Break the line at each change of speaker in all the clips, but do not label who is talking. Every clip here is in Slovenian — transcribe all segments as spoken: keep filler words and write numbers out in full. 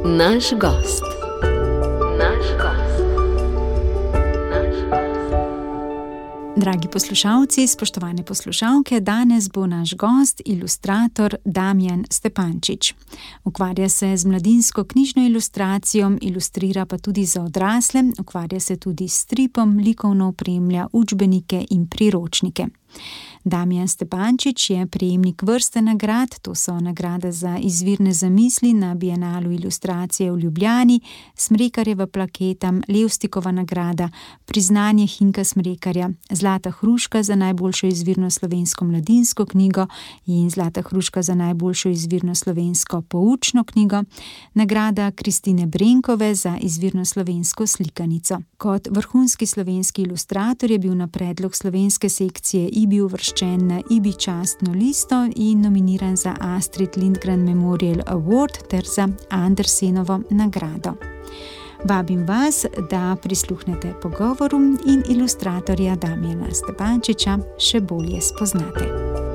Naš gost. Naš gost. Naš gost.
Dragi poslušalci, spoštovane poslušalke, danes bo naš gost ilustrator Damjan Stepančič. Ukvarja se z mladinsko knjižno ilustracijo, ilustrira pa tudi za odrasle, ukvarja se tudi s stripom, likovno opremlja učbenike in priročnike. Damjan Stepančič je prejemnik vrste nagrad, to so nagrade za izvirne zamisli na Bienalu ilustracije v Ljubljani, Smrekarjeva plaketa, Levstikova nagrada, priznanje Hinka Smrekarja, Zlata hruška za najboljšo izvirno slovensko mladinsko knjigo in Zlata hruška za najboljšo izvirno slovensko poučno knjigo, nagrada Kristine Brenkove za izvirno slovensko slikanico. Kot vrhunski slovenski ilustrator je bil na predlog slovenske sekcije I B I uvrščen na I B I častno listo in nominiran za Astrid Lindgren Memorial Award ter za Andersenovo nagrado. Vabim vas, da prisluhnete pogovoru in ilustratorja Damjana Stepančiča še bolje spoznate.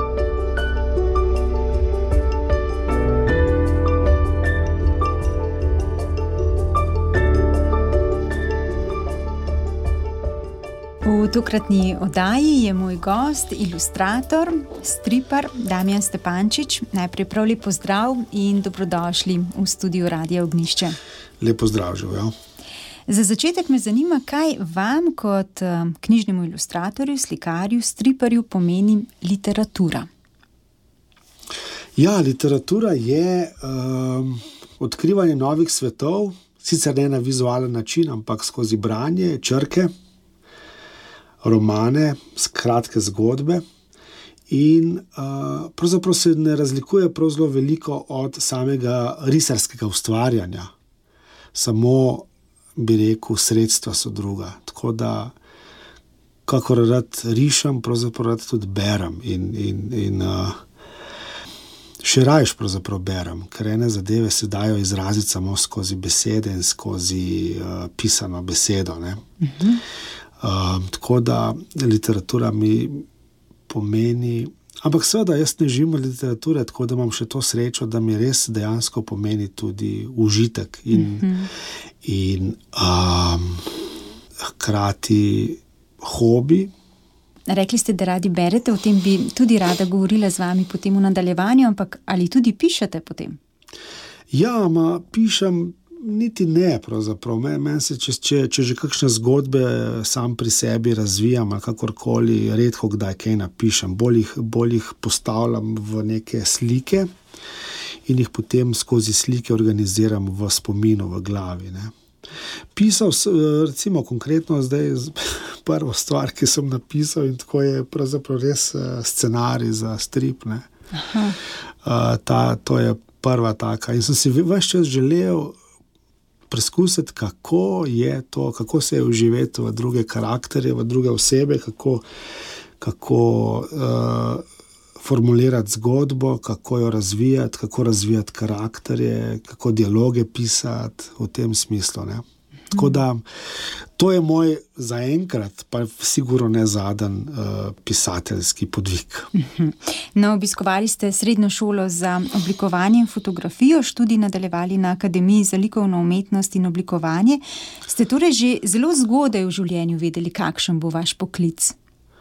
V tokratni oddaji je moj gost, ilustrator, stripar Damjan Stepančič. Najprej prav lep pozdrav in dobrodošli v studiu Radia Ognjišče.
Lep pozdrav, živijo.
Za začetek me zanima, kaj vam kot knjižnemu ilustratorju, slikarju, striparju pomeni literatura?
Ja, literatura je um, odkrivanje novih svetov, sicer ne na vizualen način, ampak skozi branje, črke, romane, kratke zgodbe in uh, pravzaprav se ne razlikuje prav zelo veliko od samega risarskega ustvarjanja. Samo, bi rekel, sredstva so druga. Tako da, kakor rad rišem, pravzaprav rad tudi berem in, in, in uh, še rajš pravzaprav berem, ker ene zadeve se dajo izraziti samo skozi besede in skozi uh, pisano besedo, ne. Mhm. Uh, tako da literatura mi pomeni, ampak seveda jaz ne živim od literature, tako da imam še to srečo, da mi res dejansko pomeni tudi užitek in, mm-hmm. in um, hkrati hobi.
Rekli ste, da radi berete, o tem bi tudi rada govorila z vami potem v nadaljevanju, ampak ali tudi pišete potem?
Ja, ma pišem niti ne, pravzaprav. Men, men se, če, če, če že kakšne zgodbe sam pri sebi razvijam ali kakorkoli, redko kdaj kaj napišem. Bolj jih, bolj jih postavljam v neke slike in jih potem skozi slike organiziram v spominu, v glavi, ne. Pisal, recimo konkretno zdaj prvo stvar, ki sem napisal in tako je pravzaprav res scenarij za strip, ne. Aha. Uh, ta, to je prva taka. In sem si ves čas želel preskusiti, kako je to, kako se je uživeti v druge karakterje, v druge osebe, kako, kako uh, formulirati zgodbo, kako jo razvijati, kako razvijati karakterje, kako dialoge pisati v tem smislu, ne. Tako da, to je moj zaenkrat, pa sigurno ne zadnji uh, pisateljski podvig.
No, obiskovali ste srednjo šolo za oblikovanje in fotografijo, študij nadaljevali na Akademiji za likovno umetnost in oblikovanje. Ste torej že zelo zgodaj v življenju vedeli, kakšen bo vaš poklic?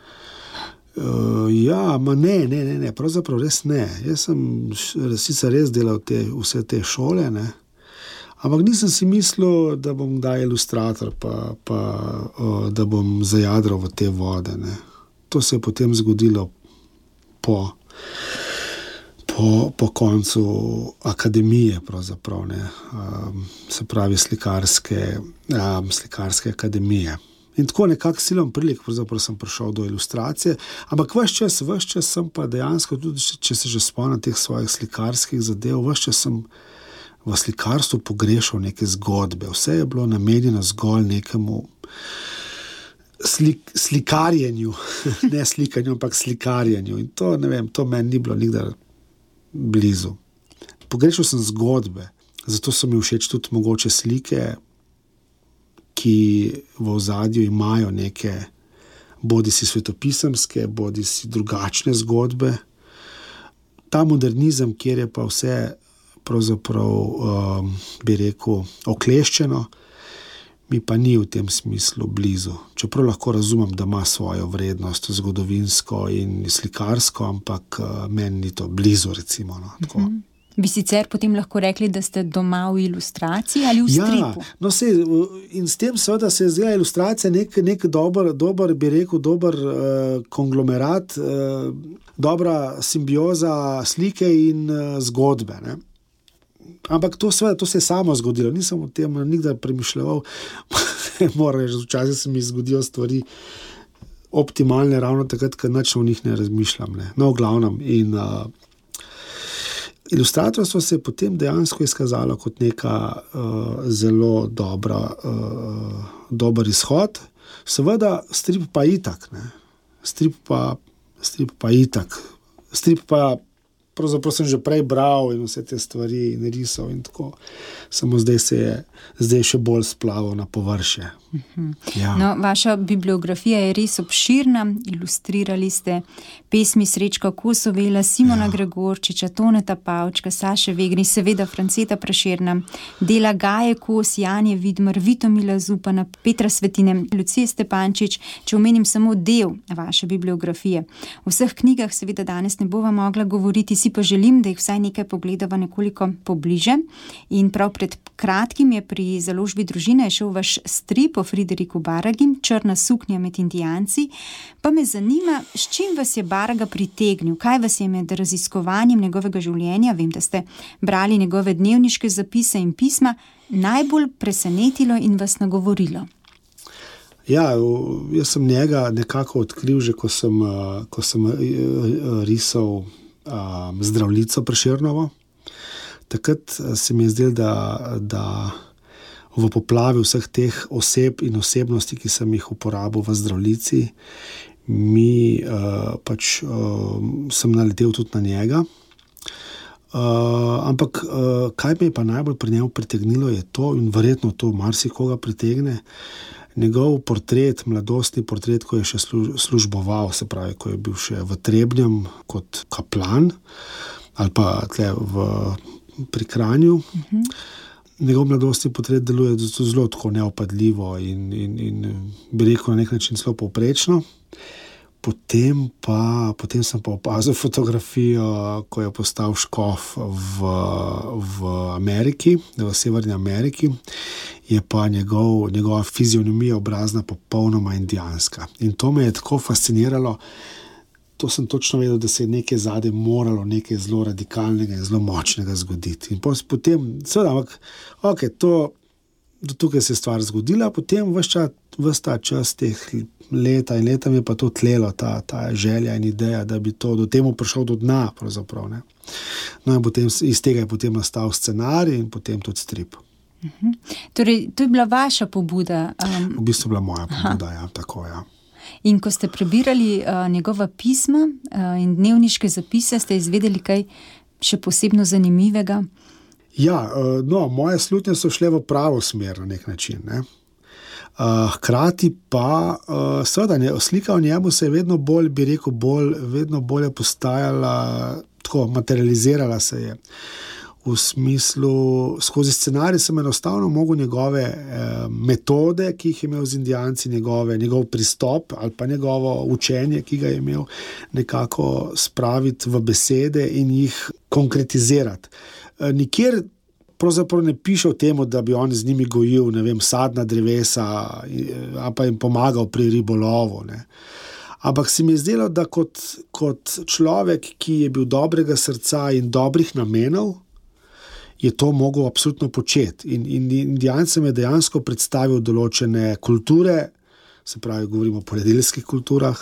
Uh, ja, ma ne, ne, ne, ne, pravzaprav res ne. Jaz sem sicer res delal te, vse te šole, ne. Ampak nisem si mislil, da bom kdaj ilustrator, pa, pa o, da bom zajadral v te vode, ne. To se je potem zgodilo po, po, po koncu akademije, pravzaprav, ne. Um, se pravi slikarske, um, slikarske akademije. In tako nekak silom prilik, pravzaprav sem prišel do ilustracije, ampak ves čas, ves čas sem pa dejansko, tudi če se že spomnim teh svojih slikarskih zadev, ves čas sem v slikarstvu pogrešal neke zgodbe. Vse je bilo namenjeno zgolj nekemu slik, slikarjenju, ne slikanju, ampak slikarjenju. In to, ne vem, to meni ni bilo nikdar blizu. Pogrešal sem zgodbe, zato so mi všeč tudi mogoče slike, ki v ozadju imajo neke bodi si svetopisemske, bodi si drugačne zgodbe. Ta modernizem, kjer je pa vse pravzaprav, um, bi rekel, okleščeno, mi pa ni v tem smislu blizu. Čeprav lahko razumem, da ima svojo vrednost zgodovinsko in slikarsko, ampak uh, meni ni to blizu, recimo. No, tako.
Mm-hmm. Bi sicer potem lahko rekli, da ste doma v ilustraciji ali v stripu?
Ja, no se, in s tem seveda se je zdela ilustracija nek, nek dober, dober, bi rekel, dober uh, konglomerat, uh, dobra simbioza slike in uh, zgodbe, ne. Ampak to, seveda, to se je samo zgodilo, nisem o tem nikdar premišljal, moram reči, včasih se mi zgodijo stvari optimalne, ravno takrat, ker nič o njih ne razmišljam, ne. No, v glavnem, in uh, ilustratorstvo se je potem dejansko izkazalo kot neka uh, zelo dobra, uh, dober izhod. Seveda, strip pa itak, ne. Strip pa, strip pa itak. Strip pa, pravzaprav sem že prej bral in vse te stvari in risal in tako. Samo zdaj se je, zdaj še bolj splavil na površje.
Uh-huh. Ja. No, vaša bibliografija je res obširna, ilustrirali ste pesmi Srečka Kosovela, Simona ja. Gregorčiča, Toneta Pavčka, Saše Vegni, seveda Franceta Prešerna, dela Gaje Kos, Janje Vidmar, Vitomila Zupana, Petra Svetine, Lucije Stepančič, če omenim samo del vaše bibliografije. V vseh knjigah seveda danes ne bova mogla govoriti, si pa želim, da jih vsaj nekaj pogledava nekoliko pobliže. In prav pred kratkim je pri založbi Družina je šel vaš strip o Frideriku Baragi, Črna suknja med Indijanci. Pa me zanima, s čim vas je Baraga pritegnil? Kaj vas je med raziskovanjem njegovega življenja, vem, da ste brali njegove dnevniške zapise in pisma, najbolj presenetilo in vas nagovorilo?
Ja, jaz sem njega nekako odkril, že ko sem, ko sem risal um, Zdravljico Prešernovo. Takrat se mi je zdelo, da, da v poplavi vseh teh oseb in osebnosti, ki sem jih uporabil v Zdravljici, mi uh, pač uh, sem naletel tudi na njega. Uh, ampak uh, kaj me je pa najbolj pri njemu pritegnilo je to, in verjetno to marsikoga pritegne, njegov portret, mladostni portret, ko je še služboval, se pravi, ko je bil še v Trebnjem kot kaplan, ali pa tle v pri Kranju. Uh-huh. Njegov mladostni portret deluje zelo tako neopadljivo in, in, in bi rekel na nek način zelo povprečno. Potem pa, potem sem pa opazil fotografijo, ko je postal škof v, v Ameriki, v Severni Ameriki, je pa njegov, njegova fizionomija obrazna popolnoma indijanska. In to me je tako fasciniralo, to sem točno vedel, da se je nekaj zadaj moralo, nekaj zelo radikalnega in zelo močnega zgoditi. In potem, seveda, ampak, ok, to, do tukaj se je stvar zgodila, potem ves, čas, ves ta čas teh leta in leta mi je pa to tlelo, ta, ta želja in ideja, da bi to do temu prišel do dna, pravzaprav, ne. No in potem, iz tega je potem nastal scenarij in potem tudi strip.
Uh-huh. Torej, to je bila vaša pobuda? Um...
V bistvu bila moja pobuda, Aha. ja, tako, ja.
In ko ste prebirali uh, njegova pisma uh, in dnevniške zapise, ste izvedeli kaj še posebno zanimivega?
Ja, uh, no, moje slutnje so šle v pravo smer na nek način, ne. Uh, hkrati pa, uh, seveda, ne, slika o njemu se je vedno bolj, bi rekel, bolj, vedno bolje postajala, tako, materializirala se je. V smislu, skozi scenarij sem enostavno mogel njegove eh, metode, ki jih je imel z Indijanci, njegove, njegov pristop ali pa njegovo učenje, ki ga je imel, nekako spraviti v besede in jih konkretizirati. Eh, nikjer pravzaprav ne piše o tem, da bi on z njimi gojil, ne vem, sadna drevesa ali pa jim pomagal pri ribolovu, ne. Ampak se mi je zdelo, da kot, kot človek, ki je bil dobrega srca in dobrih namenov, je to mogel absolutno početi. In, in Indijancem je dejansko predstavil določene kulture, se pravi, govorimo o poljedelskih kulturah,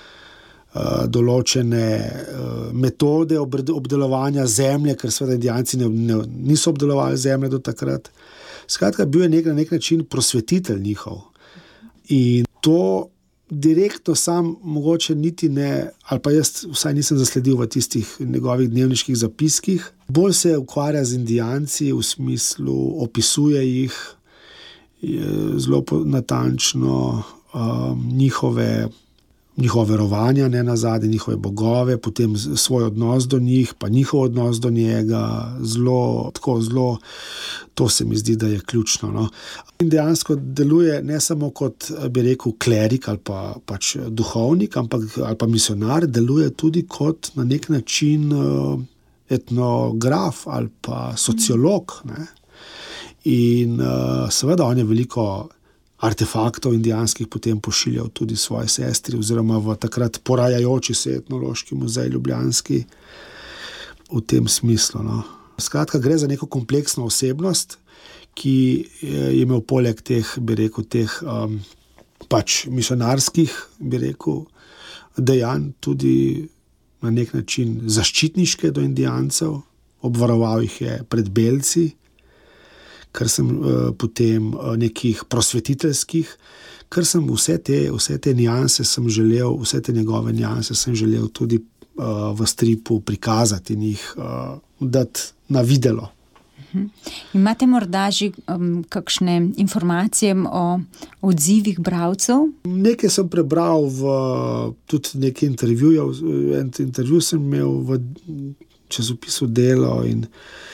uh, določene uh, metode obdelovanja zemlje, ker seveda Indijanci ne, ne, niso obdelovali zemlje do takrat. Skratka, bil je nek, na nek način prosvetitelj njihov. In to direktno sam mogoče niti ne, ali pa jaz vsaj nisem zasledil v tistih njegovih dnevniških zapiskih. Bolj se ukvarja z Indijanci v smislu, opisuje jih zelo natančno, um, njihove njihove verovanja, ne nazadnje, njihove bogove, potem svoj odnos do njih, pa njihov odnos do njega, zelo, tako zelo, to se mi zdi, da je ključno. No. In dejansko deluje ne samo kot, bi rekel, klerik ali pa pač duhovnik, ampak, ali pa misionar, deluje tudi kot na nek način uh, etnograf ali pa sociolog. Ne. In uh, seveda on je veliko artefaktov indijanskih potem pošiljal tudi svoje sestri oziroma v takrat porajajoči se etnološki muzej ljubljanski v tem smislu. No. Skratka, gre za neko kompleksno osebnost, ki je imel poleg teh, bi rekel, teh um, pač misionarskih, bi rekel, dejanj tudi na nek način zaščitniške do Indijancev, obvaroval jih je pred belci, ker sem uh, potem uh, nekih prosvetiteljskih, ker sem vse te, vse te nijanse sem želel, vse te njegove nijanse sem želel tudi uh, v stripu prikazati in jih uh, dati na videlo.
Uh-huh. Imate morda že um, kakšne informacije o odzivih bralcev?
Nekaj sem prebral v tudi nekaj intervjujev, en intervju sem imel v časopisu Delo in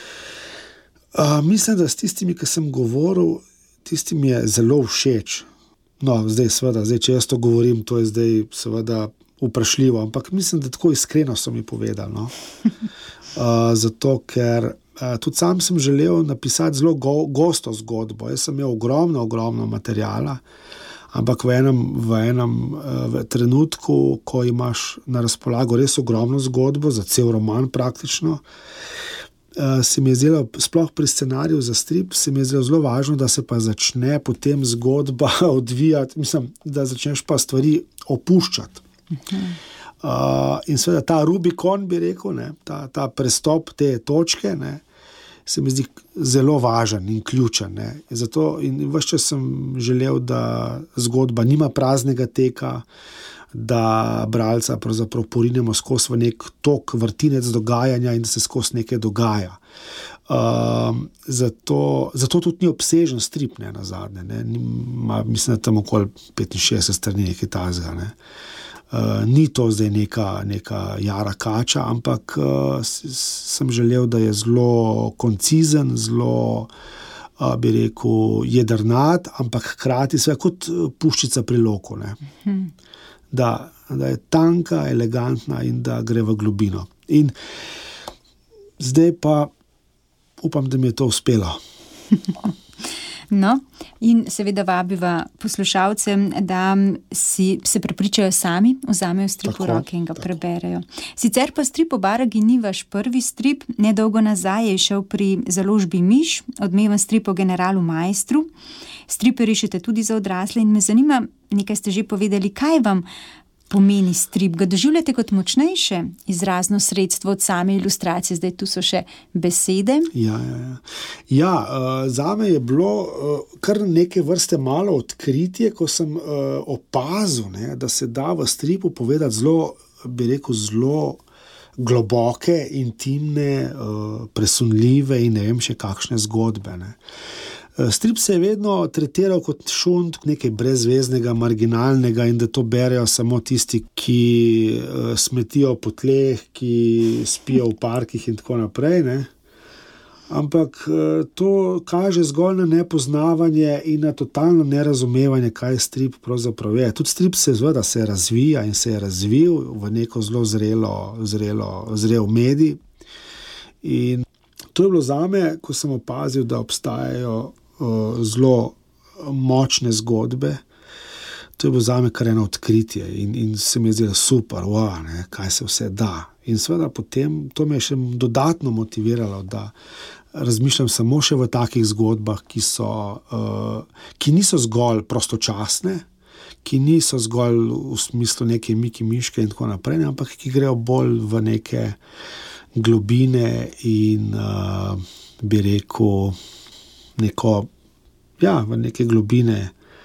Uh, mislim, da s tistimi, ki sem govoril, tistim je zelo všeč. No, zdaj seveda, zdaj, če jaz to govorim, to je zdaj seveda vprašljivo, ampak mislim, da tako iskreno so mi povedali. No? Uh, zato, ker uh, tudi sam sem želel napisati zelo go, gosto zgodbo. Jaz sem imel ogromno, ogromno materijala, ampak v enem, v enem uh, v trenutku, ko imaš na razpolago res ogromno zgodbo, za cel roman praktično, Uh, se mi je zdelo, sploh pri scenariju za strip, se mi je zdelo zelo važno, da se pa začne potem zgodba odvijati, mislim, da začneš pa stvari opuščati. Uh-huh. Uh, in seveda ta Rubikon, bi rekel, ne, ta, ta prestop te točke, ne, se mi zdi zelo važen in ključen. Ne. Zato in ves čas sem želel, da zgodba nima praznega teka, da bralca pravzaprav porinemo skozi v nek tok, vrtinec dogajanja in da se skozi nekaj dogaja. Um, zato, zato tudi ni obsežen strip, ne, nazadnje. Ne. Nima, mislim, da tam okoli petinšestdeset strani nekaj tazga. Ne. Uh, ni to zdaj neka, neka jara kača, ampak uh, sem želel, da je zelo koncizen, zelo, uh, bi rekel, jedrnat, ampak hkrati sve kot puščica pri loku. Ne. Hmm. Da, da je tanka, elegantna in da gre v globino. In zdaj pa upam, da mi je to uspelo.
No, in seveda vabiva poslušalcem, da si se prepričajo sami, vzamejo strip v roke in ga tako preberejo. Sicer pa strip o Baragi ni vaš prvi strip, nedolgo nazaj je šel pri založbi Miš, odmeven strip o generalu Maestru. Stripe rišete tudi za odrasle in me zanima, nekaj ste že povedali, kaj vam pomeni strip? Ga doživljate kot močnejše izrazno sredstvo od same ilustracije? Zdaj tu so še besede.
Ja, ja, ja. ja uh, zame je bilo uh, kar neke vrste malo odkritje, ko sem uh, opazil, ne, da se da v stripu povedati zelo, bi rekel, zelo globoke, intimne, uh, presunljive in ne vem še kakšne zgodbe. Ne. Strip se je vedno tretiral kot šund, nekaj brezveznega, marginalnega in da to berejo samo tisti, ki smetijo po tleh, ki spijo v parkih in tako naprej. Ne? Ampak to kaže zgolj na nepoznavanje in na totalno nerazumevanje, kaj strip pravzaprav je. Tudi strip se, zveda, se razvija in se je razvil v neko zelo zrelo, zrelo, zrel medij. In to je bilo zame, ko sem opazil, da obstajajo zelo močne zgodbe. To je bilo zame kar eno odkritje in, in se mi je zdelo super, wow, ne, kaj se vse da. In seveda potem to me je še dodatno motiviralo, da razmišljam samo še v takih zgodbah, ki so, uh, ki niso zgolj prostočasne, ki niso zgolj v smislu neke Miki Miške in tako naprej, ampak ki grejo bolj v neke globine in uh, bi rekel neko, ja, v neke globine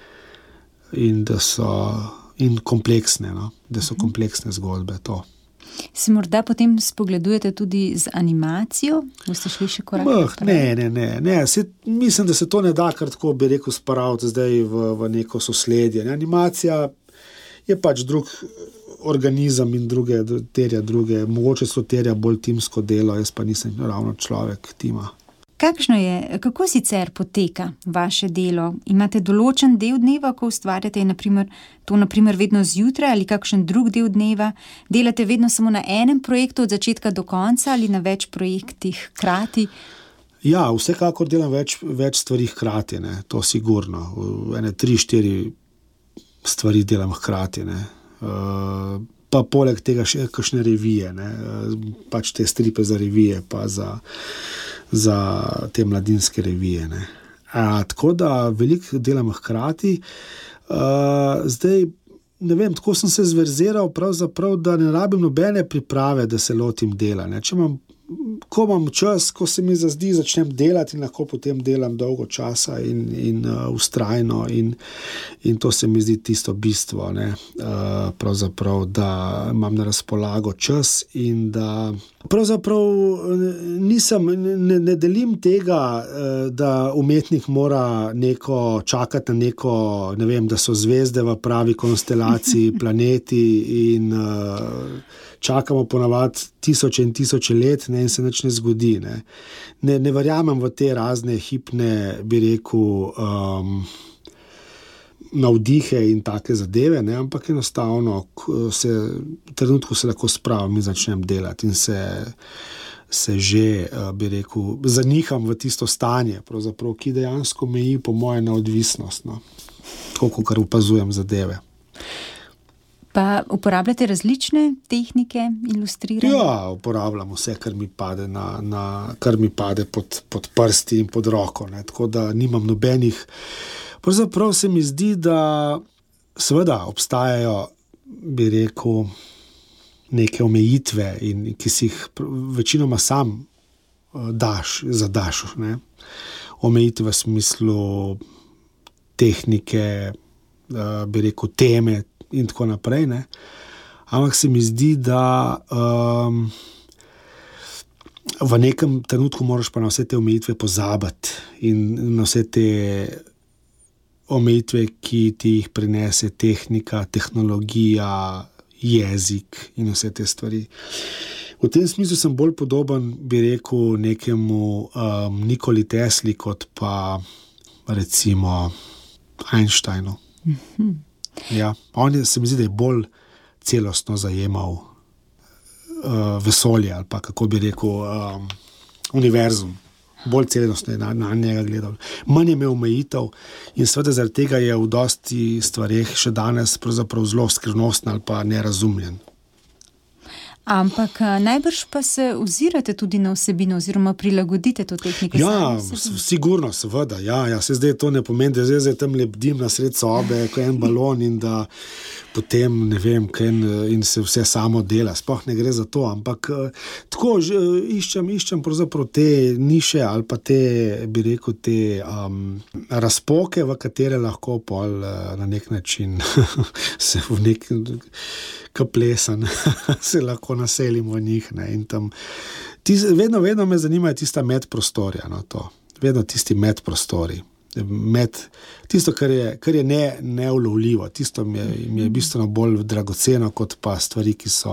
in da so in kompleksne, no? Da so kompleksne zgodbe, to.
Se morda potem spogledujete tudi z animacijo? Boste šli še korak naprej?
Ne, ne, ne, ne. Se, mislim, da se to ne da kar tako, bi rekel, spraviti zdaj v, v neko sosledje. Ne? Animacija je pač drug organizem in druge, terja druge, mogoče so terja bolj timsko delo, jaz pa nisem ravno človek tima.
Kakšno je, kako sicer poteka vaše delo? Imate določen del dneva, ko ustvarjate, naprimer, to naprimer vedno zjutraj ali kakšen drug del dneva? Delate vedno samo na enem projektu od začetka do konca ali na več projektih hkrati?
Ja, vsekakor delam več, več stvari hkrati, ne, to sigurno. Ene tri, štiri stvari delam hkrati, ne. Uh, pa poleg tega še kakšne revije, ne, pač te stripe za revije, pa za za te mladinske revije. Ne. A, tako da veliko delam hkrati. A, zdaj, ne vem, tako sem se zverziral pravzaprav, da ne rabim nobene priprave, da se lotim dela. Ne. Če imam, ko imam čas, ko se mi zazdi, začnem delati in lahko potem delam dolgo časa in, in uh, vztrajno in, in to se mi zdi tisto bistvo, ne. Uh, pravzaprav, da imam na razpolago čas in da pravzaprav nisem, ne, ne delim tega, da umetnik mora neko čakati na neko, ne vem, da so zvezde v pravi konstelaciji, planeti in uh, čakamo ponavadi tisoče in tisoče let, ne, in se nič ne zgodi. Ne. Ne, ne verjamem v te razne hipne, bi rekel, um, navdihe in take zadeve, ne, ampak enostavno se, v trenutku se lahko spravim in začnem delati in se, se že, bi rekel, zaniham v tisto stanje, pravzaprav, ki dejansko meji po moje neodvisnost, no. Tako, kar opazujem zadeve.
Pa uporabljate različne tehnike ilustriranja?
Ja, uporabljam vse, kar mi pade, na, na, kar mi pade pod, pod prsti in pod roko, ne. Tako da nimam nobenih. Pravzaprav se mi zdi, da seveda obstajajo, bi rekel, neke omejitve, in, ki si jih večinoma sam daš, zadaš. Ne. Omejitve v smislu tehnike, bi rekel, teme, in tako naprej, ne. Ampak se mi zdi, da um, v nekem trenutku moraš pa na vse te omejitve pozabiti in na vse te omejitve, ki ti jih prinese tehnika, tehnologija, jezik in vse te stvari. V tem smislu sem bolj podoben, bi rekel, nekemu um, Nikoli Tesli, kot pa recimo Einsteinu.
Mhm.
Ja, on je, se mi zdi, da je bolj celostno zajemal uh, vesolje ali pa, kako bi rekel, um, univerzum. Bolj celostno je na, na njega gledal. Manj je imel omejitev in seveda zaradi tega je v dosti stvareh še danes pravzaprav zelo skrivnosten ali pa nerazumljen.
Ampak najbrž pa se ozirate tudi na vsebino oziroma prilagodite to tehniko.
Ja, sigurno, seveda. Ja, ja, se zdaj to ne pomeni, da zdaj, zdaj tam lebdim na sred sobe, ko en balon in da potem, ne vem, kaj in se vse samo dela. Sploh ne gre za to, ampak tako že, iščem, iščem pravzaprav te niše ali pa te, bi rekel, te um, razpoke, v katere lahko pol na nek način se v nek kaplesan se lahko naselimo v njih, ne, in tam tis, vedno, vedno me zanimajo tista medprostorja, no, to, vedno tisti medprostori, med, tisto, kar je, kar je ne, neulovljivo, tisto mi je, mi je bistveno bolj dragoceno, kot pa stvari, ki so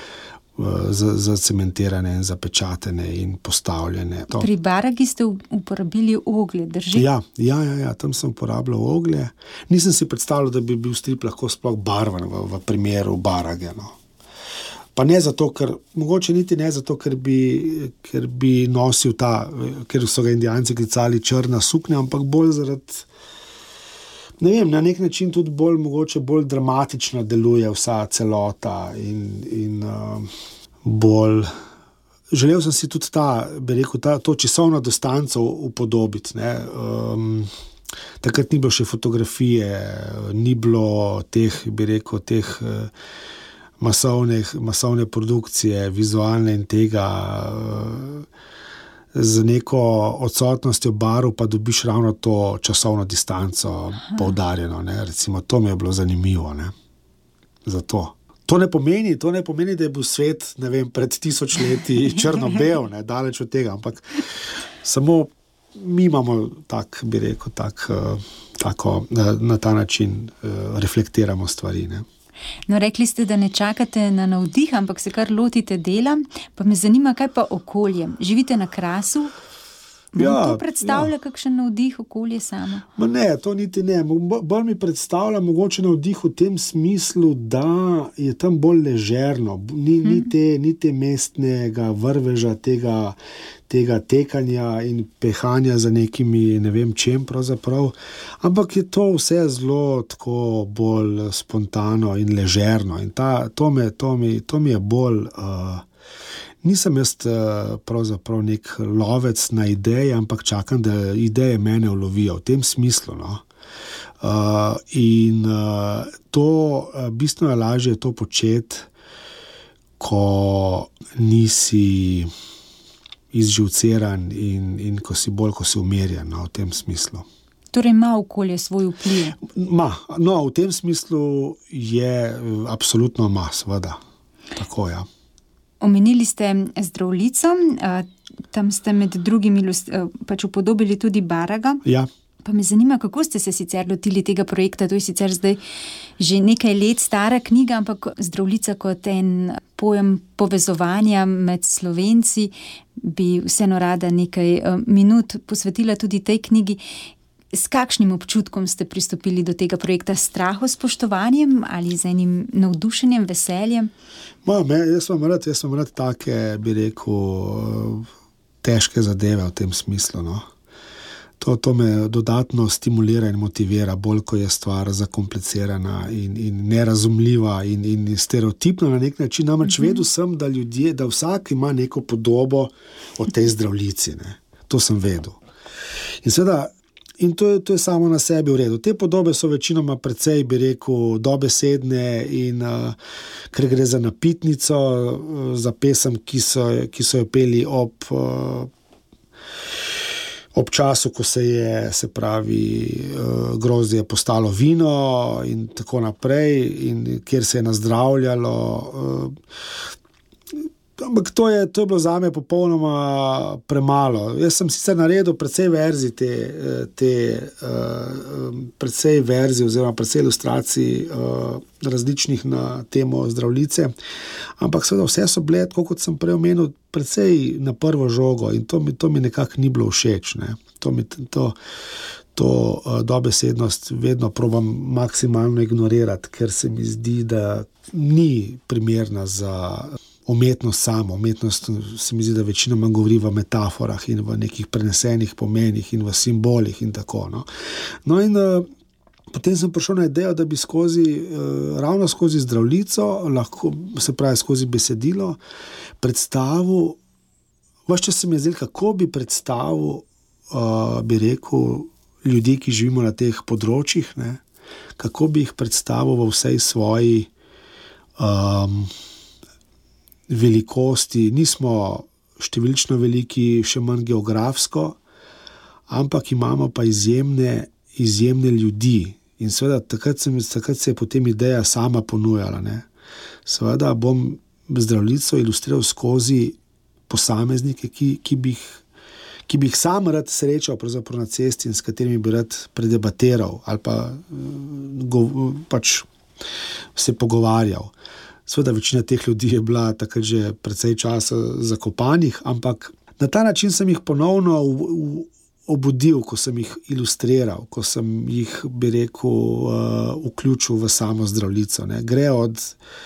zacementirane in zapečatene in postavljene. To.
Pri Baragi ste uporabili oglje, drži?
Ja, ja, ja, ja, tam sem uporabljal oglje. Nisem si predstavljal, da bi bil strip lahko sploh barven v, v primeru Barage. No. Pa ne zato, ker, mogoče niti ne zato, ker bi, ker bi nosil ta, ker so ga Indijanci klicali črna suknja, ampak bolj zaradi, ne vem, na nek način tudi bolj, mogoče bolj dramatično deluje vsa celota in, in uh, bolj, želel sem si tudi ta, bi rekel, ta, to časovno distanco upodobiti, ne, um, takrat ni bilo še fotografije, ni bilo teh, bi rekel, teh uh, masovne, masovne produkcije, vizualne in tega, uh, z neko odsotnostjo barv pa dobiš ravno to časovno distanco poudarjeno, ne. Recimo, to mi je bilo zanimivo, ne. Zato. To ne pomeni, to ne pomeni, da je bil svet, ne vem, pred tisoč leti črno-bel, ne, daleč od tega, ampak samo mi imamo tak, bi rekel, tak, tako, na, na ta način reflektiramo stvari, ne.
No, rekli ste, da ne čakate na navdih, ampak se kar lotite dela. Pa me zanima, kaj pa okolje. Živite na Krasu? Ja, to predstavlja ja. kakšen navdih okolje samo?
Ma ne, to niti ne. Bolj mi predstavlja mogoče navdih v tem smislu, da je tam bolj ležerno. Ni, hmm. ni, te, ni te mestnega vrveža, tega tega tekanja in pehanja za nekimi, ne vem čem pravzaprav, ampak je to vse zelo tako bolj spontano in ležerno in ta, to, me, to, mi, to mi je bolj, uh, nisem jaz uh, pravzaprav nek lovec na ideje, ampak čakam, da ideje mene ulovijo v tem smislu, no. Uh, in uh, to, uh, bistveno je lažje to početi, ko nisi izživceran in, in ko si bolj, ko si umirjen, no, v tem smislu.
Torej ima okolje svoj vpliv?
Ma, no, v tem smislu je absolutno ma, seveda. Tako, ja.
Omenili ste Zdravljico, tam ste med drugim pač upodobili tudi Baraga.
Ja.
Pa me zanima, kako ste se sicer lotili tega projekta, to je sicer zdaj že nekaj let stara knjiga, ampak Zdravljica kot en pojem povezovanja med Slovenci bi vseeno rada nekaj minut posvetila tudi tej knjigi. S kakšnim občutkom ste pristopili do tega projekta? S strahospoštovanjem ali z enim navdušenjem, veseljem?
Ma, me, jaz sem rad, jaz sem rad take, bi rekel, težke zadeve v tem smislu, no. To, to me dodatno stimulira in motivira, bolj ko je stvar zakomplicirana in, in nerazumljiva in, in stereotipna na nek način. Namreč mm-hmm. vedel sem, da ljudje, da vsak ima neko podobo o tej Zdravljici. Ne. To sem vedel. In seveda, in to je, to je samo na sebi v redu. Te podobe so večinoma precej, bi rekel, dobesedne in uh, ker gre za napitnico, uh, za pesem, ki so, ki so jo peli ob uh, ob času, ko se je, se pravi, grozdje postalo vino in tako naprej, in kjer se je nazdravljalo. Ampak to je, to je bilo zame popolnoma premalo. Jaz sem sicer naredil precej verzij te, te precej verzij oziroma precej ilustracij različnih na temo Zdravljice, ampak seveda vse so bile, tako kot sem prej omenil, precej na prvo žogo in to mi, to mi nekako ni bilo všeč. Ne. To mi, to, to dobesednost vedno probam maksimalno ignorirati, ker se mi zdi, da ni primerna za umetnost samo. Umetnost se mi zdi, da večinoma govori v metaforah in v nekih prenesenih pomenih in v simbolih in tako. No, no in uh, potem sem prišel na idejo, da bi skozi, uh, ravno skozi Zdravljico, lahko, se pravi skozi besedilo, predstavil, vaš čas se mi je zdel, kako bi predstavil, uh, bi rekel, ljudi, ki živimo na teh področjih, ne, kako bi jih predstavil v vsej svoji um, velikosti. Nismo številčno veliki, še manj geografsko, ampak imamo pa izjemne, izjemne ljudi. In seveda takrat, sem, takrat se je potem ideja sama ponujala. Ne. Seveda bom Zdravljico ilustriral skozi posameznike, ki, ki, bi, jih, ki bi jih sam rad srečal pravzaprav na cesti in s katerimi bi rad predebatiral ali pa, go, pač se pogovarjal. Seveda večina teh ljudi je bila takrat že precej časa zakopanih, ampak na ta način sem jih ponovno v, v, obudil, ko sem jih ilustriral, ko sem jih, bi rekel, uh, vključil v samo Zdravljico. Ne. Gre od,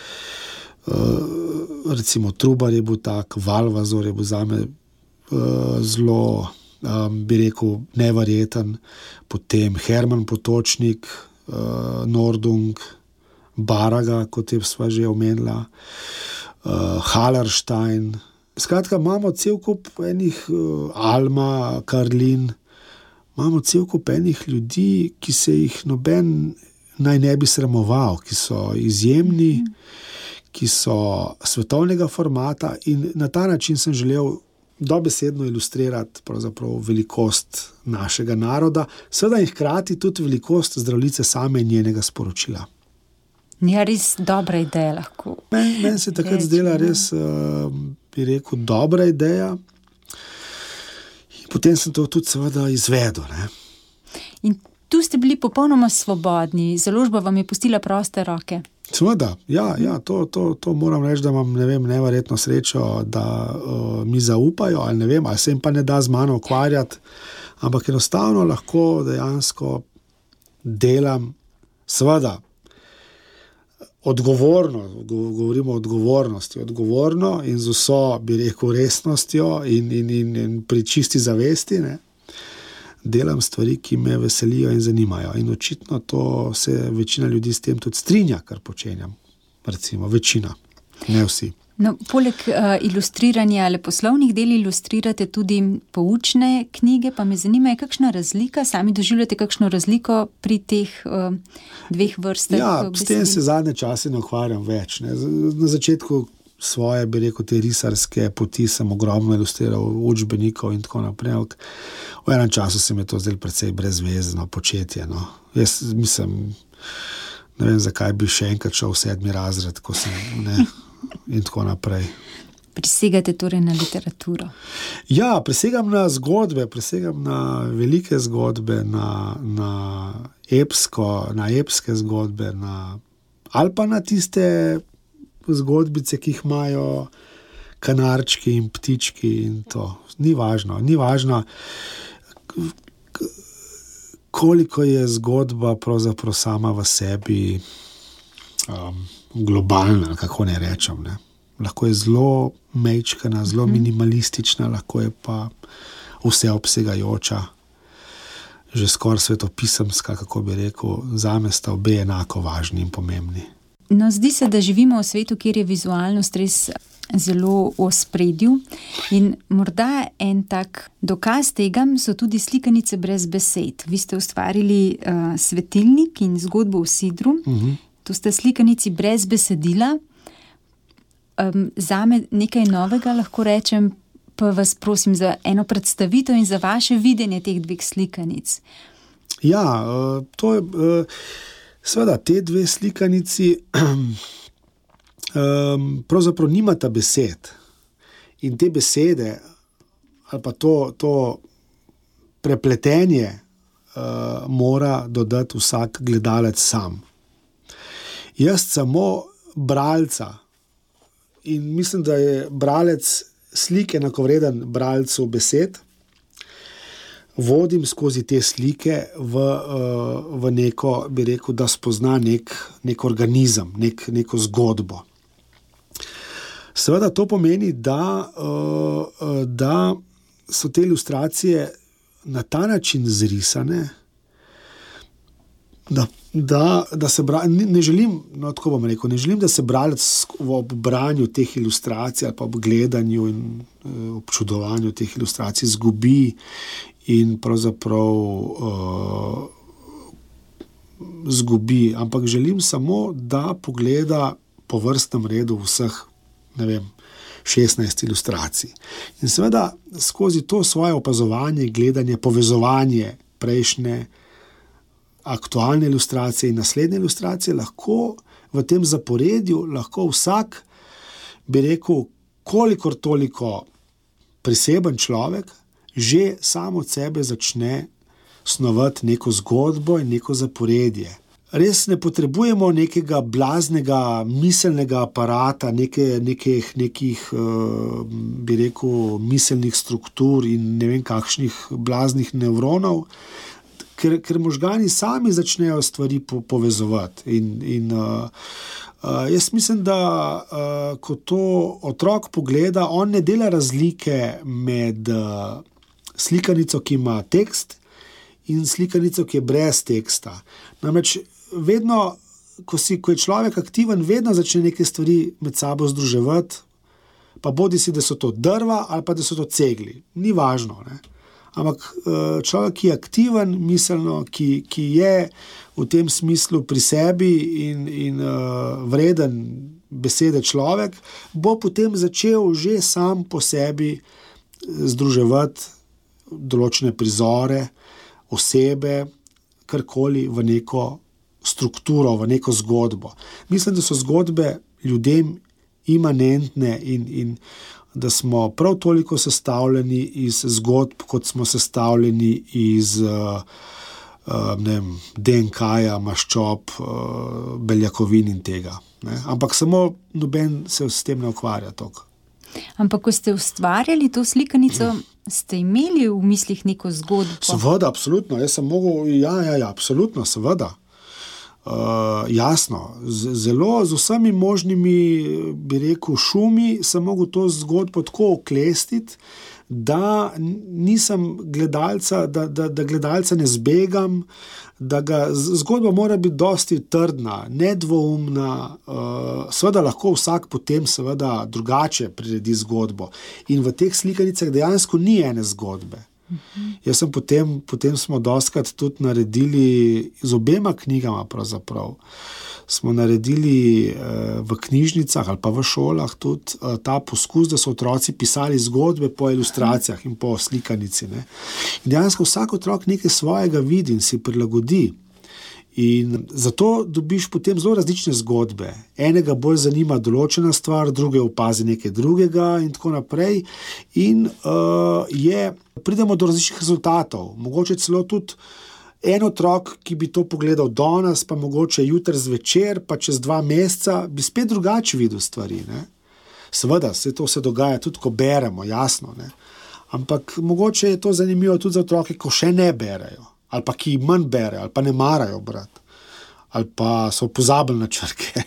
uh, recimo, Trubar je bil tak, Valvazor je bil zame uh, zelo, um, bi rekel, neverjeten, potem Herman Potočnik, uh, Nordung, Baraga, kot je sva že omenila, uh, Hallerstein. Skratka, imamo cel kup enih uh, Alma, Karlin, imamo cel kup enih ljudi, ki se jih noben naj ne bi sramoval, ki so izjemni, mm. ki so svetovnega formata in na ta način sem želel dobesedno ilustrirati pravzaprav velikost našega naroda, seveda in hkrati tudi velikost Zdravljice same in njenega sporočila.
Ja, res dobra ideja lahko.
Meni men se takrat zdela res, uh, bi rekel, dobra ideja. In potem sem to tudi seveda izvedel. Ne.
In tu ste bili popolnoma svobodni, založba vam je pustila proste roke.
Seveda, ja, ja to, to, to moram reči, da imam, ne vem, neverjetno srečo, da uh, mi zaupajo, ali ne vem, ali se jim pa ne da z mano ukvarjati, ampak enostavno lahko dejansko delam, seveda, odgovorno, govorimo o odgovornosti, odgovorno in z vso, bi rekel, resnostjo in, in, in, in pri čisti zavesti, ne, delam stvari, ki me veselijo in zanimajo. In očitno to se večina ljudi s tem tudi strinja, kar počenjam. Recimo, večina, ne vsi.
No, poleg uh, ilustriranja leposlovnih del ilustrirate tudi poučne knjige, pa me zanima, je kakšna razlika, sami doživljate kakšno razliko pri teh uh, dveh vrstah?
Ja, s tem se zadnje čase ne ukvarjam več. Ne. Na začetku svoje, bi rekel, te risarske poti sem ogromno ilustriral učbenikov in tako naprej. V enem času se mi je to zdelo precej brezvezno početje. No. Jaz mislim, ne vem, zakaj bi še enkrat šel v sedmi razred, ko sem, ne, in tako naprej.
Prisegate torej na literaturo? Ja,
prisegam na zgodbe, prisegam na velike zgodbe, na, na epsko, na epske zgodbe, na, ali pa na tiste zgodbice, ki jih imajo kanarčki in ptički in to. Ni važno, ni važno, koliko je zgodba pravzaprav sama v sebi um, globalna, kako ne rečem. Ne. Lahko je zelo mejčkana, zelo minimalistična, lahko je pa vseobsegajoča, že skoraj svetopisemska, kako bi rekel, zame sta obe enako važni in pomembni.
No, zdi se, da živimo v svetu, kjer je vizualnost res zelo v ospredju in morda en tak dokaz tega so tudi slikanice brez besed. Vi ste ustvarili uh, svetilnik in zgodbo v sidru. Uh-huh. To sta slikanici brez besedila. Um, zame nekaj novega, lahko rečem, pa vas prosim za eno predstavitev in za vaše videnje teh dveh slikanic.
Ja, uh, to je... Uh... Seveda, te dve slikanici um, pravzaprav nimata besed in te besede ali pa to, to prepletenje uh, mora dodati vsak gledalec sam. Jaz samo bralca in mislim, da je bralec slike enakovreden bralcu besed, vodim skozi te slike v, v neko, bi rekel, da spozna nek, nek organizem, nek, neko zgodbo. Seveda to pomeni, da, da so te ilustracije na ta način zrisane, da, da, da se bra, ne, ne želim, no tako bom rekel, ne želim, da se bralec v obranju teh ilustracij ali pa ob gledanju in občudovanju teh ilustracij zgubi in pravzaprav uh, zgubi, ampak želim samo, da pogleda po vrstnem redu vseh, ne vem, šestnajst ilustracij. In seveda skozi to svoje opazovanje, gledanje, povezovanje prejšnje aktualne ilustracije in naslednje ilustracije lahko v tem zaporedju, lahko vsak, bi rekel, kolikor toliko priseben človek, že samo od sebe začne snovati neko zgodbo in neko zaporedje. Res ne potrebujemo nekega blaznega miselnega aparata, neke, nekih, nekih uh, bi rekel, miselnih struktur in ne vem kakšnih blaznih nevronov, ker, ker možgani sami začnejo stvari po, povezovati. In, in uh, uh, jaz mislim, da uh, ko to otrok pogleda, on ne dela razlike med uh, slikanico, ki ima tekst in slikanico, ki je brez teksta. Namreč vedno, ko, si, ko je človek aktiven, vedno začne neke stvari med sabo združevati, pa bodi si, da so to drva ali pa da so to cegli. Ni važno, ne? Ampak človek, ki je aktiven miselno, ki, ki je v tem smislu pri sebi in, in uh, vreden besede človek, bo potem začel že sam po sebi združevati določene prizore, osebe, karkoli v neko strukturo, v neko zgodbo. Mislim, da so zgodbe ljudem imanentne in, in da smo prav toliko sestavljeni iz zgodb, kot smo sestavljeni iz uh, ne vem, D N K-ja, maščob, beljakovin in tega. Ne? Ampak samo noben se s tem ne ukvarja toliko.
Ampak ko ste ustvarjali to slikanico, ste imeli v mislih neko zgodbo?
Seveda, absolutno. Jaz sem mogel, ja, ja, ja, absolutno, seveda. Uh, jasno, z, zelo z vsemi možnimi, bi rekel, šumi sem mogel to zgodbo tako oklestiti, da nisem gledalca, da, da, da gledalca ne zbegam, da ga, zgodba mora biti dosti trdna, nedvoumna, uh, seveda lahko vsak potem seveda drugače priredi zgodbo. In v teh slikanicah dejansko ni ene zgodbe. Jaz sem potem, potem smo dostikrat tudi naredili z obema knjigama pravzaprav. Smo naredili eh, v knjižnicah ali pa v šolah tudi eh, ta poskus, da so otroci pisali zgodbe po ilustracijah in po slikanici. Ne. In dejansko vsak otrok nekaj svojega vidi in si prilagodi. In zato dobiš potem zelo različne zgodbe. Enega bolj zanima določena stvar, druge opazi nekaj drugega in tako naprej. In uh, je, pridemo do različnih rezultatov. Mogoče celo tudi en otrok, ki bi to pogledal danes, pa mogoče jutri zvečer, pa čez dva meseca, bi spet drugače videl stvari. Ne? Seveda, se to se dogaja tudi, ko beremo, jasno. Ne? Ampak mogoče je to zanimivo tudi za otroke, ko še ne berejo. Ali pa ki manj berejo, ali pa ne marajo brati, ali pa so pozabili na črke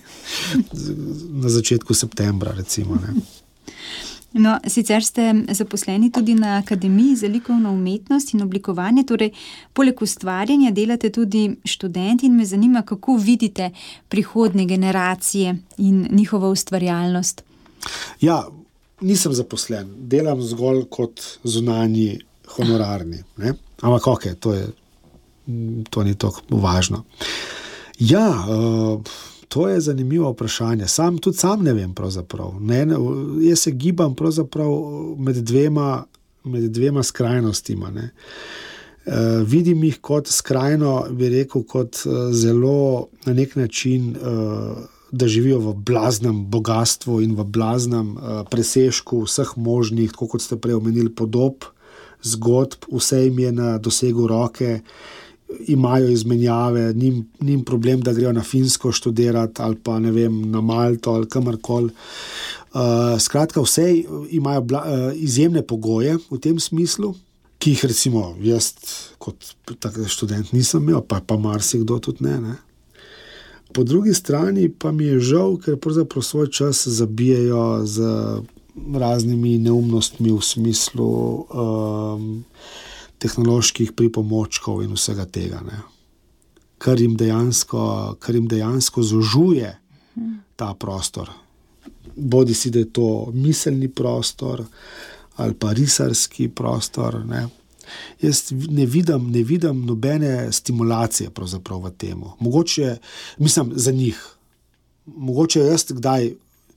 na začetku septembra, recimo. Ne.
No, sicer ste zaposleni tudi na Akademiji za likovno umetnost in oblikovanje, torej poleg ustvarjanja delate tudi študenti in me zanima, kako vidite prihodnje generacije in njihovo ustvarjalnost.
Ja, nisem zaposlen, delam zgolj kot zunanji honorarni, ne? Ampak ok, to je to ni tako važno. Ja, uh, to je zanimivo vprašanje. Sam, tudi sam ne vem pravzaprav. Ne, ne, jaz se gibam pravzaprav med dvema, med dvema skrajnostima. Ne. Uh, vidim jih kot skrajno, bi rekel, kot uh, zelo na nek način, uh, da živijo v blaznem bogatstvu in v blaznem uh, presežku vseh možnih, tako kot ste prej omenili, podob, zgodb, vse jim je na dosegu roke, imajo izmenjave, njim, njim problem, da grejo na Finsko študirati ali pa ne vem, na Malto ali kamorkoli. Uh, skratka, vse imajo bla, uh, izjemne pogoje v tem smislu, ki jih recimo jaz kot tak študent nisem imel, pa, pa marsikdo tudi ne, ne. Po drugi strani pa mi je žal, ker pravzaprav svoj čas zabijajo z raznimi neumnostmi v smislu um, tehnoloških pripomočkov in vsega tega, ne. Kar jim dejansko, kar jim dejansko zožuje ta prostor. Bodi si, da je to miselni prostor ali pa risarski prostor, ne. Jaz ne vidim, ne vidim nobene stimulacije pravzaprav v temu. Mogoče, mislim, za njih. Mogoče jaz kdaj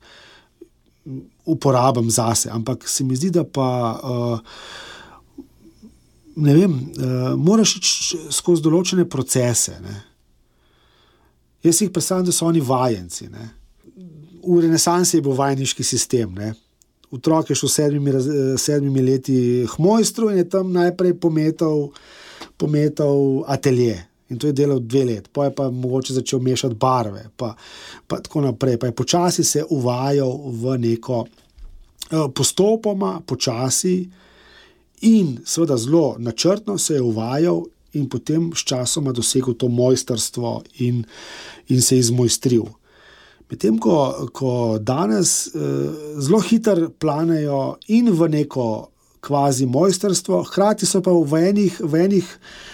uporabim zase, ampak se mi zdi, da pa uh, ne vem, uh, moraš iti skozi določene procese. Ne. Jaz jih predstavljam, da so oni vajenci. Ne. V renesansi je bil vajeniški sistem. Ne. Otrok je šel sedmimi, sedmimi leti k mojstru in je tam najprej pometal, pometal atelje. In to je delal dve let. Pa je pa mogoče začel mešati barve. Pa, pa tako naprej. Pa je počasi se uvajal v neko postopoma, počasi in seveda zelo načrtno se je uvajal in potem s časoma dosegel to mojstrstvo in, in se izmojstril. Medtem, ko, ko danes eh, zelo hitro planejo in v neko kvazi mojstrstvo, hkrati so pa v enih, v enih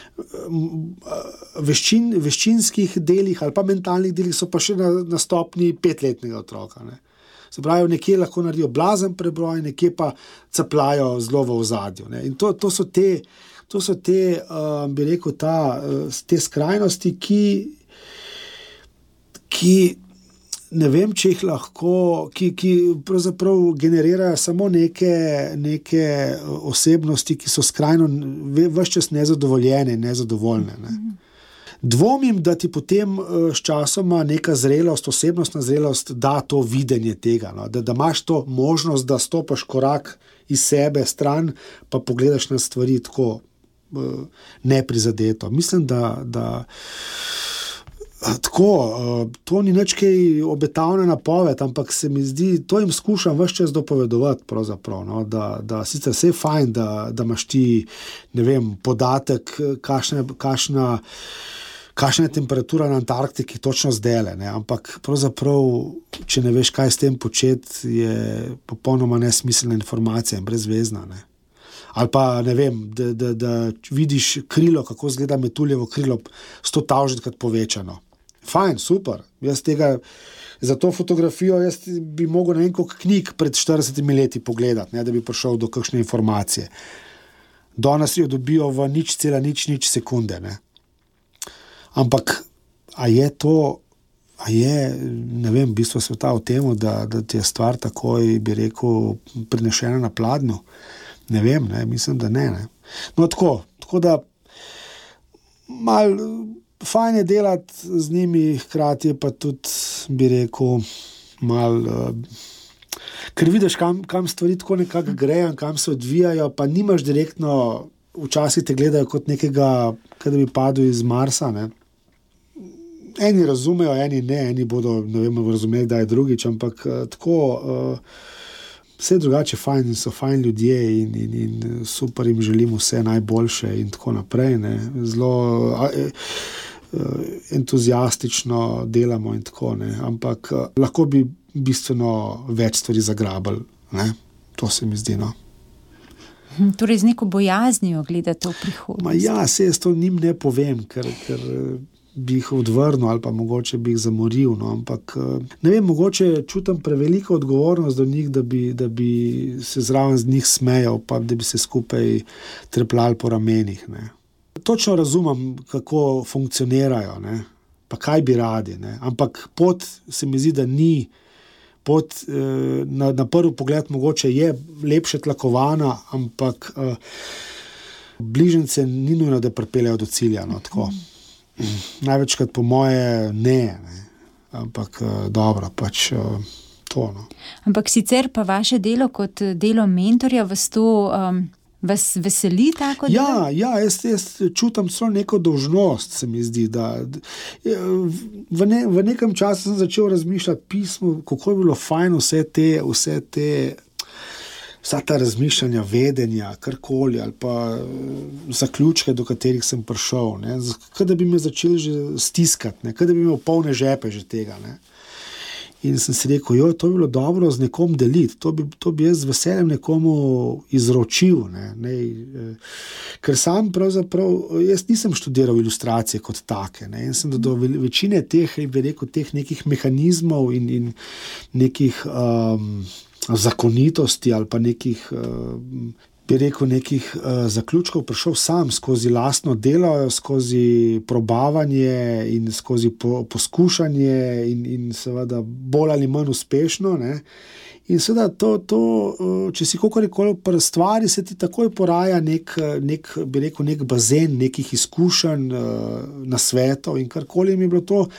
veščin, veščinskih delih ali pa mentalnih delih so pa še na, na stopni petletnega otroka. Ne. Se pravi, nekje lahko naredijo blazen prebroj, nekje pa capljajo zelo v ozadju. Ne. In to, to so te, to so te, uh, bi rekel, ta, uh, te skrajnosti, ki, ki ne vem, če jih lahko, ki, ki pravzaprav generirajo samo neke, neke osebnosti, ki so skrajno ves čas nezadovoljene in nezadovoljne. Ne. Dvomim, da ti potem s časoma neka zrelost, osebnostna zrelost da to videnje tega, no? da, da imaš to možnost, da stopaš korak iz sebe stran, pa pogledaš na stvari tako neprizadeto. Mislim, da, da tako, to ni nič kaj obetavna napoved, ampak se mi zdi, to jim skušam ves čas dopovedovati pravzaprav, no, da, da sicer vse je fajn, da, da imaš ti, ne vem, podatek, kakšna, kakšna kakšna je temperatura na Antarktiki točno zdajle, ne, ampak pravzaprav, če ne veš, kaj s tem početi, je popolnoma nesmiselna informacija in brezvezna, ne. Ali pa, ne vem, da, da, da vidiš krilo, kako izgleda metuljevo krilo sto tavžetkrat povečano. Fajn, super. Jaz tega, za to fotografijo jaz bi mogel na enko knjig pred štiridesetimi leti pogledati, ne, da bi prišel do kakšne informacije. Danes jo dobijo v nič cela nič nič sekunde, ne. Ampak, a je to, a je, ne vem, bistvo sveta v tem, da, da ti je stvar takoj, bi rekel, prinešena na pladnju? Ne vem, ne, mislim, da ne, ne. No, tako, tako da mal fajn je delati z njimi, hkrati je pa tudi, bi rekel, mal, ker vidiš, kam, kam stvari tako nekako grejo, kam se odvijajo, pa nimaš direktno, včasih te gledajo kot nekega, kada bi padel iz Marsa, ne. Eni razumejo, eni ne, eni bodo, ne vem, razumeli, da je drugič, ampak tako, vse drugače fajn, so fajn ljudje in, in, in super jim želim vse najboljše in tako naprej, ne. Zelo entuziastično delamo in tako, ne, ampak lahko bi bistveno več stvari zagrabili, ne, to se mi zdi, no.
Torej z neko bojaznijo gledate v prihodnost.
Ma ja, se jaz to njim ne povem, ker, ker bi jih odvrnil ali pa mogoče bi jih zamoril, no, ampak ne vem, mogoče čutim preveliko odgovornost do njih, da bi, da bi se zraven z njih smejal, pa da bi se skupaj trepljali po ramenih, ne. Točno razumem, kako funkcionirajo, ne, pa kaj bi radi, ne, ampak pot se mi zdi, da ni pot, na, na prvi pogled mogoče je lepše tlakovana, ampak uh, bližnjice ni nujno, da pripeljejo do cilja, no, tako. Največkrat po moje ne, ne. Ampak uh, dobro, pač uh, to, no.
Ampak sicer pa vaše delo kot delo mentorja vas to um, vas veseli tako delo?
Ja, ja, jaz, jaz čutim celo neko dolžnost, se mi zdi, da v, ne, v nekem času sem začel razmišljati pismo, kako je bilo fajn vse te, vse te vsa ta razmišljanja, vedenja, karkoli, ali pa zaključke, do katerih sem prišel, ne, kada bi me začeli že stiskati, ne, kada bi imel polne žepe že tega, ne. In sem si rekel, jo, to bi bilo dobro z nekom deliti, to bi, to bi jaz z veseljem nekomu izročil, ne, ne, ker sam pravzaprav, jaz nisem študiral ilustracije kot take, ne, in sem do, do večine teh, bi rekel, teh nekih mehanizmov in, in nekih um, zakonitosti ali pa nekih, bi rekel, nekih zaključkov prišel sam skozi lastno delo, skozi probavanje in skozi po, poskušanje in, in seveda bolj ali manj uspešno, ne. In seveda to, to če si kakorkoli pri stvari, se ti takoj poraja nek, nek, bi rekel, nek bazen nekih izkušenj, nasvetov in karkoli mi je bilo to,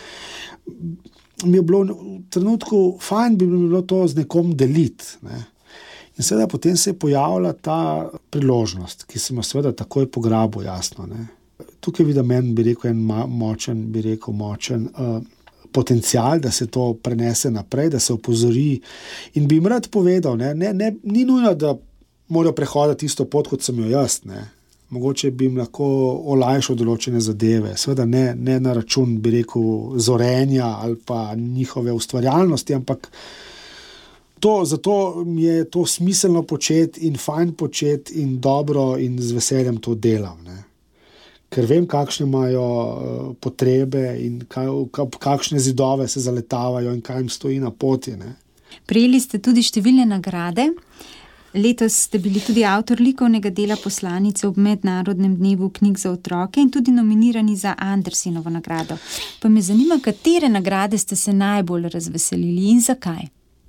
mi je bilo v trenutku fajn bi bilo to z nekom deliti, ne. In seveda potem se je pojavila ta priložnost, ki sem jo seveda takoj pograbil, jasno, ne. Tukaj vidim meni, bi rekel, en močen, bi rekel, močen uh, potencial, da se to prenese naprej, da se opozori in bi jim rad povedal, ne, ne, ne, ni nujno, da morajo prehoditi isto pot, kot sem jo jaz, ne. Mogoče bi jim lahko olajšal določene zadeve, seveda ne, ne na račun, bi rekel, zorenja ali pa njihove ustvarjalnosti, ampak to, zato mi je to smiselno početi in fajn početi in dobro in z veseljem to delam, ne. Ker vem, kakšne imajo potrebe in kaj, kakšne zidove se zaletavajo in kaj jim stoji na poti, ne.
Prejeli ste tudi številne nagrade. Letos ste bili tudi avtor likovnega dela Poslanice ob mednarodnem dnevu knjig za otroke in tudi nominirani za Andersenovo nagrado. Pa me zanima, katere nagrade ste se najbolj razveselili in zakaj?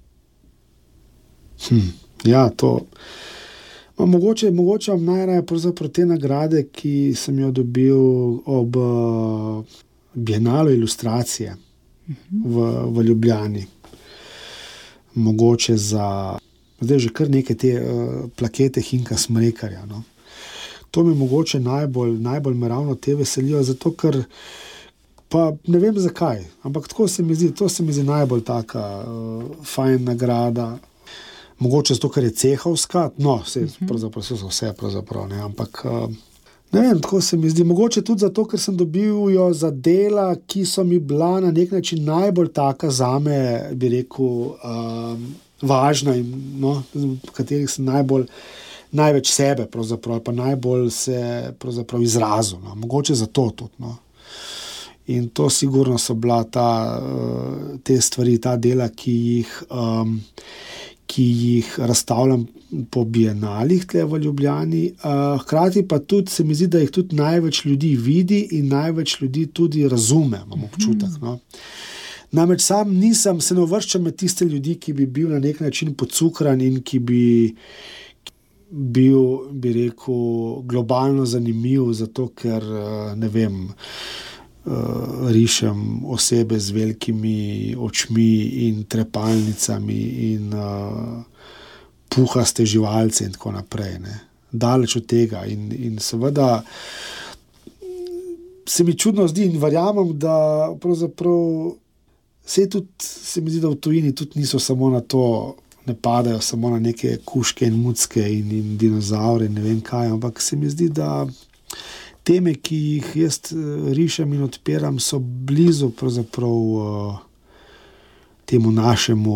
Hm, ja, to... Ma, mogoče, mogoče vam najraje pravzaprav te nagrade, ki sem jo dobil ob uh, Bienalu ilustracije uh-huh. v, v Ljubljani. Mogoče za... Zdaj že kar neke te uh, plakete Hinka Smrekarja, no. To mi mogoče najbolj, najbolj me ravno te veselijo, zato ker pa ne vem zakaj, ampak tako se mi zdi, to se mi zdi najbolj taka uh, fajn nagrada. Mogoče zato, ker je cehovska, no, vse, uh-huh. pravzaprav so vse, pravzaprav, ne, ampak uh, ne vem, tako se mi zdi. Mogoče tudi zato, ker sem dobil jo za dela, ki so mi bila na nek način najbolj taka zame, bi rekel, uh, važna in no, v katerih sem najbolj, največ sebe pravzaprav, pa najbolj se pravzaprav izrazil. No. Mogoče zato tudi, no. In to sigurno so bila ta, uh, te stvari, ta dela, ki jih um, ki jih razstavljam po bienalih tle v Ljubljani. Uh, hkrati pa tudi se mi zdi, da jih tudi največ ljudi vidi in največ ljudi tudi razume, imam občutek. No. Namreč sam nisem, se ne uvrščam med tiste ljudi, ki bi bil na nek način pocukran in ki bi bil, bi rekel, globalno zanimiv, zato ker, ne vem, Uh, rišem osebe z velikimi očmi in trepalnicami in uh, puhaste živalce in tako naprej. Ne. Daleč od tega in, in seveda se mi čudno zdi in verjamem, da pravzaprav se, tudi, se mi zdi, da v tujini tudi niso samo na to, ne padajo samo na neke kuške in mucke in, in dinozaure in ne vem kaj, ampak se mi zdi, da teme, ki jih jaz rišem in odpiram, so blizu pravzaprav uh, temu našemu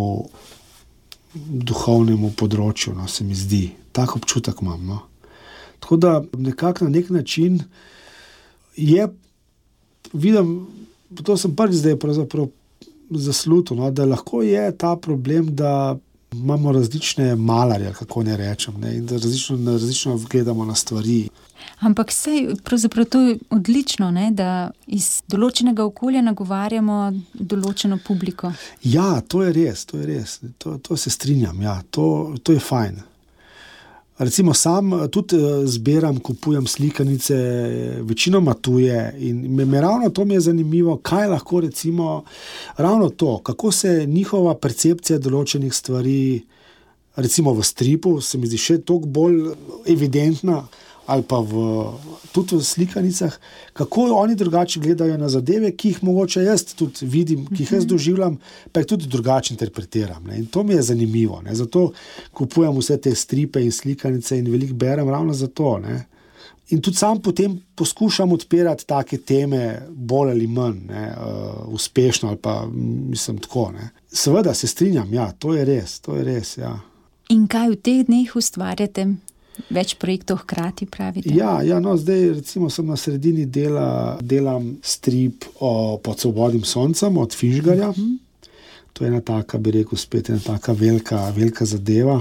duhovnemu področju, no, se mi zdi. Tak občutek imam. No. Tako da nekako na nek način je, vidim, to sem prvi zdaj pravzaprav zaslutil, no, da lahko je ta problem, da imamo različne malarje, kako ne rečem, ne, in da različno, različno gledamo na stvari.
Ampak sej, pravzaprav to je odlično, ne, da iz določenega okolja nagovarjamo določeno publiko.
Ja, to je res, to je res. To, to se strinjam, ja, to, to je fajn. Recimo sam tudi zberam, kupujem slikanice, večinoma tuje in me, me ravno to mi je zanimivo, kaj lahko recimo, ravno to, kako se njihova percepcija določenih stvari, recimo v stripu, se mi zdi še toliko bolj evidentna, ali pa v, tudi v slikanicah, kako oni drugače gledajo na zadeve, ki jih mogoče jaz tudi vidim, ki jih jaz doživljam, pa jih tudi drugače interpretiram. Ne. In to mi je zanimivo. Ne. Zato kupujem vse te stripe in slikanice in veliko berem ravno zato. Ne. In tudi sam potem poskušam odpirati take teme bolj ali manj, ne, uh, uspešno ali pa mislim tako. Ne. Seveda se strinjam, ja, to je res, to je res, ja.
In kaj v teh dneh ustvarjate? Več projektov hkrati pravite?
Ja, ja, no, zdaj recimo sem na sredini dela, delam strip o Pod svobodnim soncem od Finžgarja. Uh-huh. To je ena taka, bi rekel, spet ena taka velika, velika zadeva.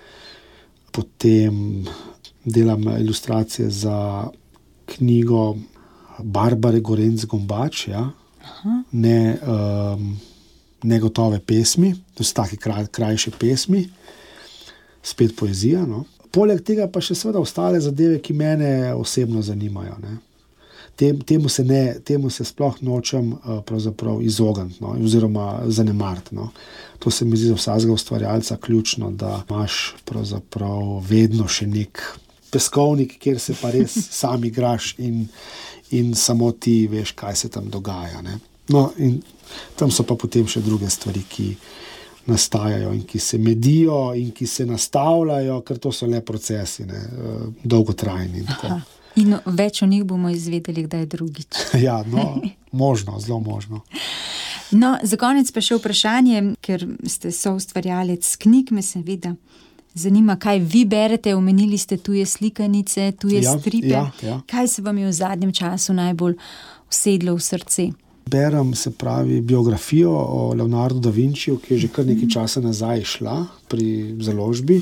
Potem delam ilustracije za knjigo Barbare Gorenc-Gombač, ja. Uh-huh. Ne, um, negotove pesmi, to so take kraj, krajše pesmi, spet poezija, no. Poleg tega pa še seveda ostale zadeve, ki mene osebno zanimajo. Ne. Tem, temu, se ne, temu se sploh nočem uh, pravzaprav izogniti, no, oziroma zanemariti. No. To se mi zdi za vsakega ustvarjalca ključno, da imaš pravzaprav vedno še nek peskovnik, kjer se pa res sam igraš in, in samo ti veš, kaj se tam dogaja. Ne. No, in tam so pa potem še druge stvari, ki nastajajo in ki se medijo in ki se nastavljajo, ker to so le procesi, ne, dolgotrajni. In, tako.
In več o njih bomo izvedeli, kdaj drugič.
Ja, no, možno, zelo možno.
No, za konec pa še vprašanje, ker ste soustvarjalec knjig, me seveda zanima, kaj vi berete, omenili ste tuje slikanice, tuje ja, stripe.
Ja, ja.
Kaj se vam je v zadnjem času najbolj usedlo v srce?
Berem, se pravi, biografijo o Leonardu da Vinciju, ki je že kar nekaj časa nazaj šla pri založbi,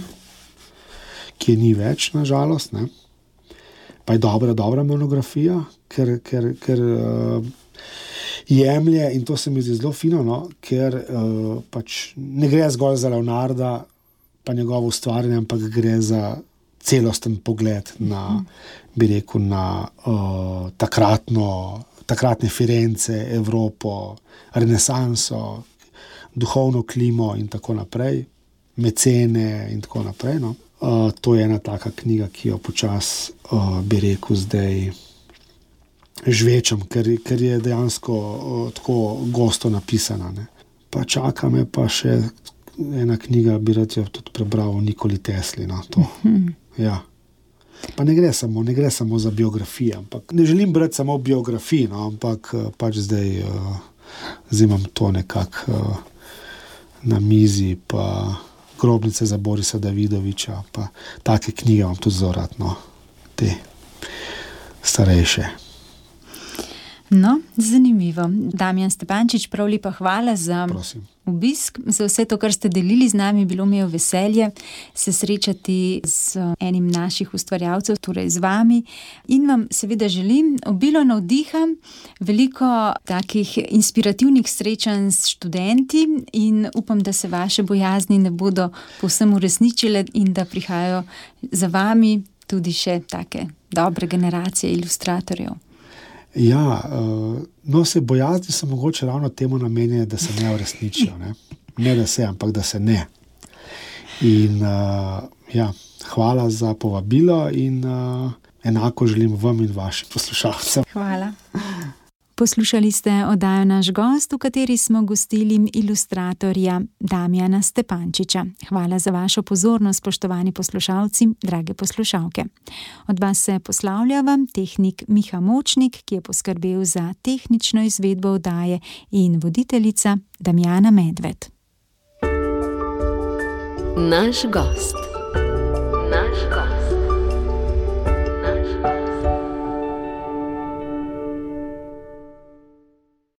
ki je ni več, na žalost, ne. Pa je dobra, dobra monografija, ker, ker, ker uh, jemlje, in to se mi zdi zelo fino, no, ker uh, pač ne gre zgolj za Leonarda, pa njegovo ustvarjanje, ampak gre za celosten pogled na, bi rekel, na uh, takratno takratne Firence, Evropo, renesanso, duhovno klimo in tako naprej, mecene in tako naprej. No. Uh, to je ena taka knjiga, ki jo počasi, uh, bi rekel, zdaj žvečem, ker, ker je dejansko uh, tako gosto napisana. Ne. Pa čaka me pa še ena knjiga, bi rad jo tudi prebral, Nikoli Tesli. No, to. Mm-hmm. Ja. Pa ne gre samo, ne gre samo za biografijo, ampak ne želim brati samo biografij, no, ampak pač zdaj uh, zimam to nekako uh, na mizi, pa Grobnice za Borisa Davidoviča, pa take knjige vam tudi zelo rad, no, te starejše.
No, zanimivo. Damjan Stepančič, prav lepa hvala za
Prosim.
obisk, za vse to, kar ste delili z nami. Bilo mi je veselje se srečati z enim naših ustvarjalcev, torej z vami. In vam seveda želim obilo navdiha, veliko takih inspirativnih srečanj s študenti in upam, da se vaše bojazni ne bodo povsem uresničile in da prihajajo za vami tudi še take dobre generacije ilustratorjev.
Ja, no, se bojazni so mogoče ravno temu namenjene, da se ne uresničijo. Ne, ne da se, ampak da se ne. In uh, ja, hvala za povabilo in uh, enako želim vam in vašim poslušalcem.
Hvala. Poslušali ste oddajo Naš gost, v kateri smo gostili ilustratorja Damjana Stepančiča. Hvala za vašo pozornost, spoštovani poslušalci, drage poslušalke. Od vas se poslavlja vam tehnik Miha Močnik, ki je poskrbel za tehnično izvedbo oddaje, in voditeljica Damjana Medved.
Naš gost.